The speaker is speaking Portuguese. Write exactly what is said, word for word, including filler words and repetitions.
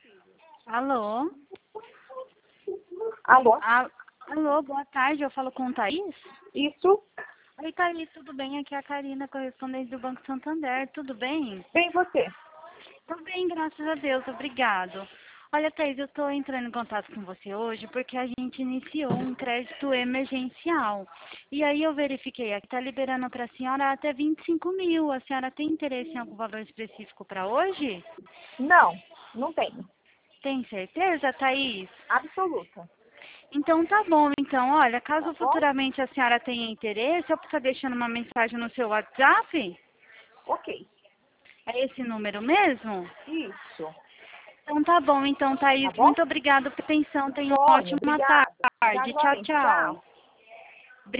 Alô? Alô? A- Alô, boa tarde, eu falo com o Thaís? Isso? Oi, Thaís, tudo bem? Aqui é a Karina, correspondente do Banco Santander, tudo bem? Bem, você? Tudo bem, graças a Deus, obrigado. Olha, Thaís, eu estou entrando em contato com você hoje porque a gente iniciou um crédito emergencial. E aí eu verifiquei aqui, está liberando para a senhora até vinte e cinco mil. A senhora tem interesse em algum valor específico para hoje? Não, não tenho. Tem certeza, Thaís? Absoluta. Então tá bom, então, olha, Tá caso bom? futuramente a senhora tenha interesse, eu posso estar deixando uma mensagem no seu WhatsApp? Ok. É esse número mesmo? Isso. Então tá bom, então, Tá Thaís, bom? muito obrigada pela atenção, tenha uma Disponha. ótima Obrigada. tarde. Obrigada Tchau, igualmente. tchau. Tchau.